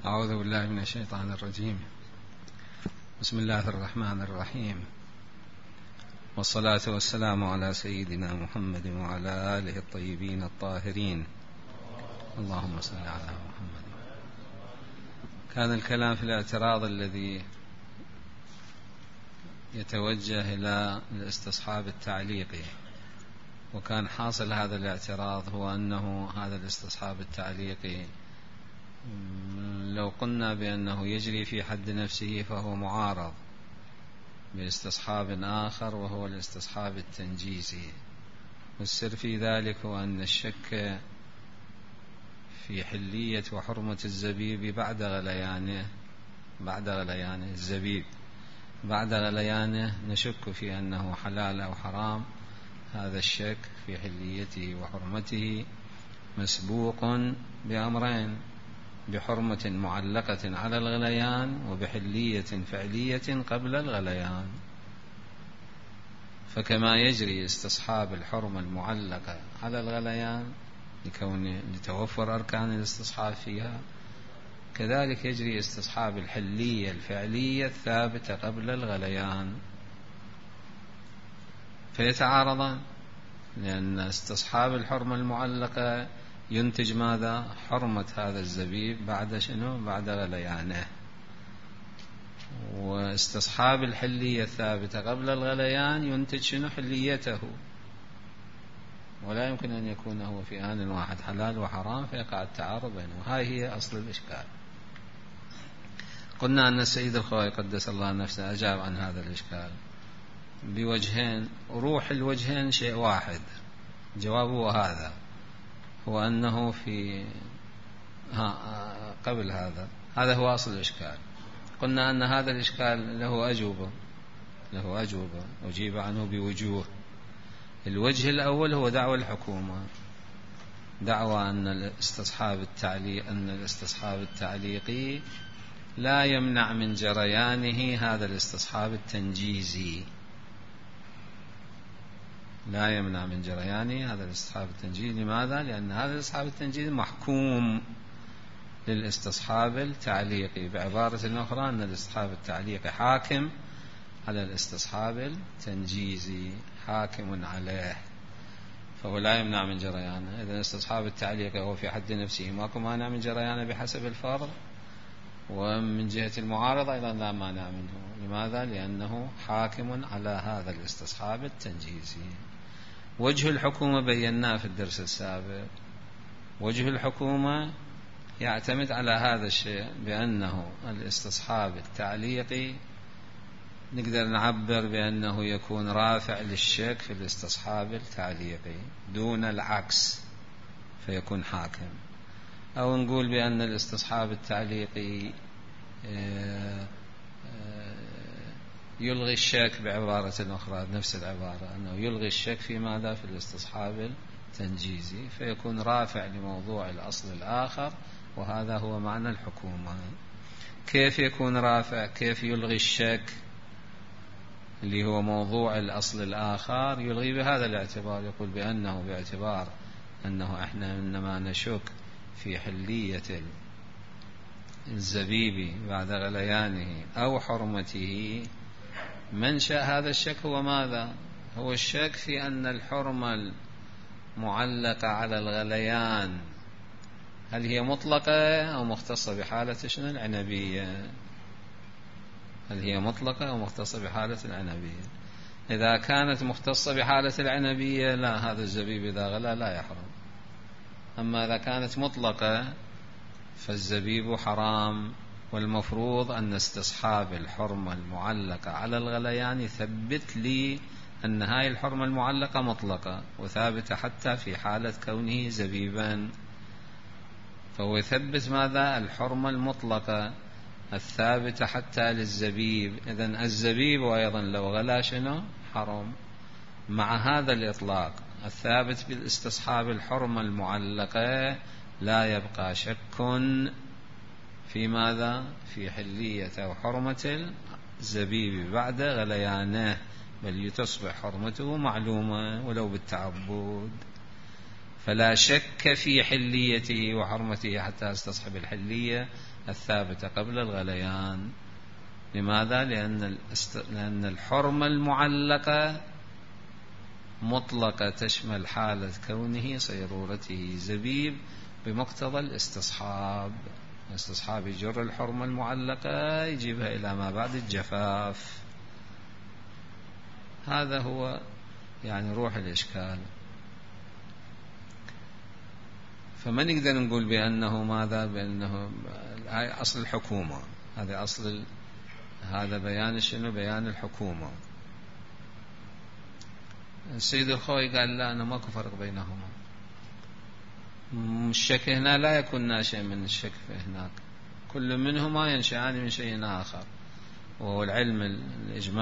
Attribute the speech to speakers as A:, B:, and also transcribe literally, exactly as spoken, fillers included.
A: أعوذ بالله من الشيطان الرجيم. بسم الله الرحمن الرحيم، والصلاة والسلام على سيدنا محمد وعلى آله الطيبين الطاهرين. اللهم صل على محمد. كان الكلام في الاعتراض الذي يتوجه إلى الاستصحاب التعليقي، وكان حاصل هذا الاعتراض هو أنه هذا الاستصحاب التعليقي لو قلنا بأنه يجري في حد نفسه فهو معارض باستصحاب آخر وهو الاستصحاب التنجيزي. والسر في ذلك هو أن الشك في حلية وحرمة الزبيب بعد غليانه بعد غليانه الزبيب بعد غليانه نشك في أنه حلال أو حرام. هذا الشك في حليته وحرمته مسبوق بأمرين: بحرمة معلقة على الغليان، وبحلية فعلية قبل الغليان. فكما يجري استصحاب الحرمة المعلقة على الغليان لكون لتوفر أركان الاستصحاب فيها، كذلك يجري استصحاب الحلية الفعلية الثابتة قبل الغليان، فيتعارضان، لأن استصحاب الحرمة المعلقة ينتج ماذا؟ حرمة هذا الزبيب بعد شنو؟ بعد غليانه. واستصحاب الحلية الثابتة قبل الغليان ينتج شنو؟ حليته. ولا يمكن أن يكون هو في آن واحد حلال وحرام، فيقع التعارض بينه. هاي هي أصل الإشكال. قلنا أن السيد الخوئي قدس الله نفسه أجاب عن هذا الإشكال بوجهين، روح الوجهين شيء واحد. جوابه هذا هو أنه في ها قبل هذا هذا هو أصل الإشكال. قلنا أن هذا الإشكال له أجوبة له أجوبة أجيب عنه بوجوه. الوجه الأول هو دعوى الحكومة، دعوى أن الاستصحاب التعليق أن الاستصحاب التعليقي لا يمنع من جريانه هذا الاستصحاب التنجيزي، لا يمنع من جريانه هذا الاستصحاب التنجيزي. لماذا؟ لأن هذا الاستصحاب التنجيزي محكوم للاستصحاب التعليقي. بعبارة أخرى أن الاستصحاب التعليقي حاكم على الاستصحاب التنجيزي، حاكم عليه، فهو لا يمنع من جريانه. إذن الاستصحاب التعليقي هو في حد نفسه ماكو مانع من جريانه بحسب الفرض، ومن جهة المعارضة أيضا لا مانع منه. لماذا؟ لأنه حاكم على هذا الاستصحاب التنجيزي. وجه الحكومة بيناه في الدرس السابق. وجه الحكومة يعتمد على هذا الشيء، بأنه الاستصحاب التعليقي نقدر نعبر بأنه يكون رافع للشك في الاستصحاب التعليقي دون العكس، فيكون حاكم. أو نقول بأن الاستصحاب التعليقي يلغي الشك بعبارة أخرى، نفس العبارة، أنه يلغي الشك في ماذا؟ في الاستصحاب التنجيزي، فيكون رافع لموضوع الأصل الآخر، وهذا هو معنى الحكومة. كيف يكون رافع؟ كيف يلغي الشك اللي هو موضوع الأصل الآخر؟ يلغي بهذا الاعتبار، يقول بأنه باعتبار أنه إحنا إنما نشك في حلية الزبيب بعد غليانه أو حرمته، منشأ هذا الشك هو ماذا؟ هو الشك في أن الحرمة المعلقة على الغليان هل هي مطلقة أو مختصة بحالة شنو؟ العنبية. هل هي مطلقة أو مختصة بحالة العنبية؟ إذا كانت مختصة بحالة العنبية لا، هذا الزبيب إذا غلى لا يحرم. أما إذا كانت مطلقة فالزبيب حرام. والمفروض أن استصحاب الحرمة المعلقة على الغليان يثبت لي أن هاي الحرمة المعلقة مطلقة وثابتة حتى في حالة كونه زبيبا، فهو يثبت ماذا؟ الحرمة المطلقة الثابتة حتى للزبيب. إذن الزبيب أيضا لو غلا شنو؟ حرم. مع هذا الإطلاق الثابت بالاستصحاب الحرمة المعلقة لا يبقى شك في ماذا؟ في حلية أو حرمة الزبيب بعد غليانه، بل تصبح حرمته معلومة ولو بالتعبد. فلا شك في حليته وحرمته حتى استصحب الحلية الثابتة قبل الغليان. لماذا؟ لأن لأن الحرمة المعلقة مطلقة تشمل حالة كونه صيرورته زبيب بمقتضى الاستصحاب. الاستصحاب يجر الحرمة المعلقة يجيبها إلى ما بعد الجفاف. هذا هو يعني روح الإشكال. فما نقدر نقول بأنه ماذا؟ بأنه هاي أصل الحكومة، هذا أصل ال... هذا بيان شنو؟ بيان الحكومة. السيد الخوي قال لا، أنا ماكو فرق بينهما. الشك هنا لا يكون ناشئ من الشك في هناك، كل منهما ينشأان من شيء آخر، وهو العلم الإجمالي.